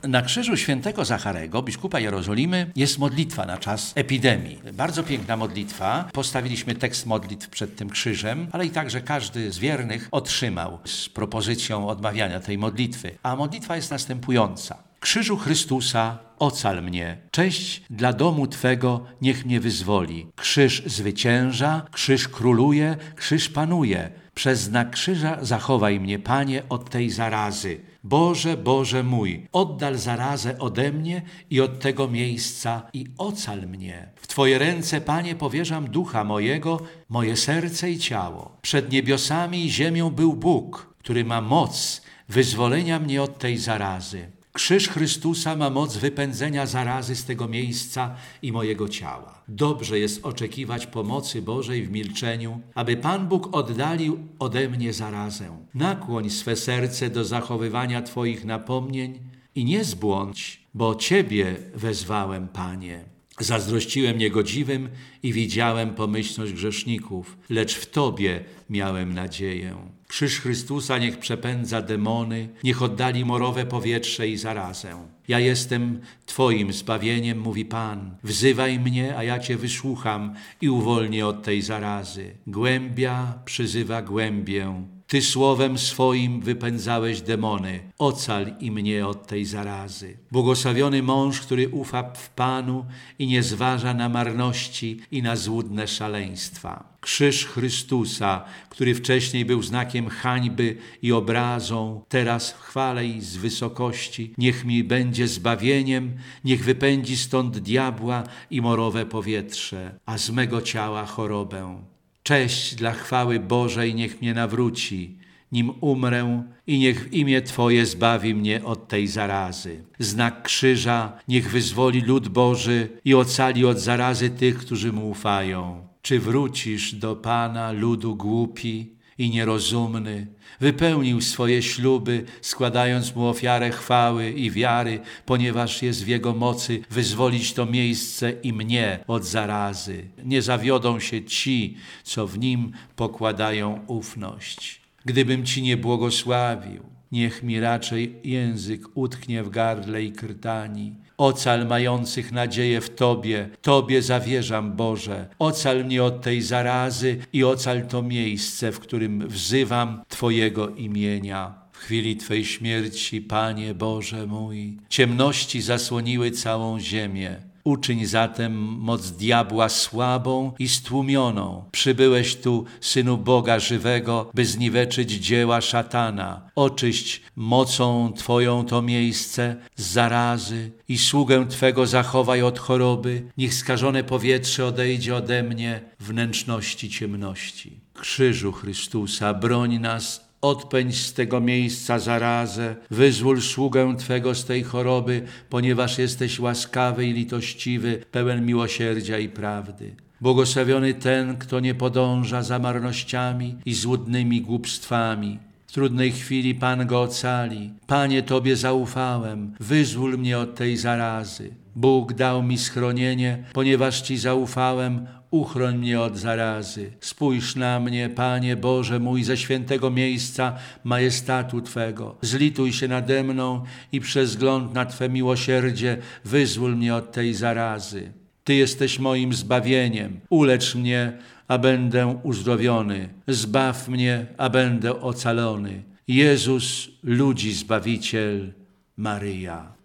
Na krzyżu świętego Zacharego, biskupa Jerozolimy, jest modlitwa na czas epidemii. Bardzo piękna modlitwa. Postawiliśmy tekst modlitw przed tym krzyżem, ale i także każdy z wiernych otrzymał z propozycją odmawiania tej modlitwy. A modlitwa jest następująca. Krzyżu Chrystusa, ocal mnie. Cześć dla domu Twego, niech mnie wyzwoli. Krzyż zwycięża, krzyż króluje, krzyż panuje. Przez znak krzyża zachowaj mnie, Panie, od tej zarazy. Boże, Boże mój, oddal zarazę ode mnie i od tego miejsca i ocal mnie. W Twoje ręce, Panie, powierzam ducha mojego, moje serce i ciało. Przed niebiosami i ziemią był Bóg, który ma moc wyzwolenia mnie od tej zarazy. Krzyż Chrystusa ma moc wypędzenia zarazy z tego miejsca i mojego ciała. Dobrze jest oczekiwać pomocy Bożej w milczeniu, aby Pan Bóg oddalił ode mnie zarazę. Nakłoń swe serce do zachowywania Twoich napomnień i nie zbłądź, bo Ciebie wezwałem, Panie. Zazdrościłem niegodziwym i widziałem pomyślność grzeszników, lecz w Tobie miałem nadzieję. Krzyż Chrystusa niech przepędza demony, niech oddali morowe powietrze i zarazę. Ja jestem Twoim zbawieniem, mówi Pan. Wzywaj mnie, a ja Cię wysłucham i uwolnię od tej zarazy. Głębia przyzywa głębię. Ty słowem swoim wypędzałeś demony. Ocal i mnie od tej zarazy. Błogosławiony mąż, który ufa w Panu i nie zważa na marności i na złudne szaleństwa. Krzyż Chrystusa, który wcześniej był znakiem hańby i obrazą, teraz w chwale i z wysokości, niech mi będzie zbawieniem, niech wypędzi stąd diabła i morowe powietrze, a z mego ciała chorobę. Cześć dla chwały Bożej niech mnie nawróci, nim umrę i niech w imię Twoje zbawi mnie od tej zarazy. Znak krzyża niech wyzwoli lud Boży i ocali od zarazy tych, którzy Mu ufają. Czy wrócisz do Pana, ludu głupi i nierozumny? Wypełnił swoje śluby, składając Mu ofiarę chwały i wiary, ponieważ jest w Jego mocy wyzwolić to miejsce i mnie od zarazy. Nie zawiodą się ci, co w Nim pokładają ufność. Gdybym Ci nie błogosławił, niech mi raczej język utknie w gardle i krtani. Ocal mających nadzieję w Tobie, Tobie zawierzam, Boże. Ocal mnie od tej zarazy i ocal to miejsce, w którym wzywam Twojego imienia. W chwili Twej śmierci, Panie Boże mój, ciemności zasłoniły całą ziemię. Uczyń zatem moc diabła słabą i stłumioną. Przybyłeś tu, Synu Boga żywego, by zniweczyć dzieła szatana. Oczyść mocą Twoją to miejsce z zarazy i sługę Twego zachowaj od choroby. Niech skażone powietrze odejdzie ode mnie wnętrzności ciemności. Krzyżu Chrystusa, broń nas, odpędź z tego miejsca zarazę, wyzwól sługę Twego z tej choroby, ponieważ jesteś łaskawy i litościwy, pełen miłosierdzia i prawdy. Błogosławiony ten, kto nie podąża za marnościami i złudnymi głupstwami. W trudnej chwili Pan go ocali. Panie, Tobie zaufałem, wyzwól mnie od tej zarazy. Bóg dał mi schronienie, ponieważ Ci zaufałem, uchroń mnie od zarazy. Spójrz na mnie, Panie Boże mój, ze świętego miejsca majestatu Twego. Zlituj się nade mną i przez wzgląd na Twe miłosierdzie wyzwól mnie od tej zarazy. Ty jesteś moim zbawieniem. Ulecz mnie, a będę uzdrowiony. Zbaw mnie, a będę ocalony. Jezus, ludzi Zbawiciel, Maryja.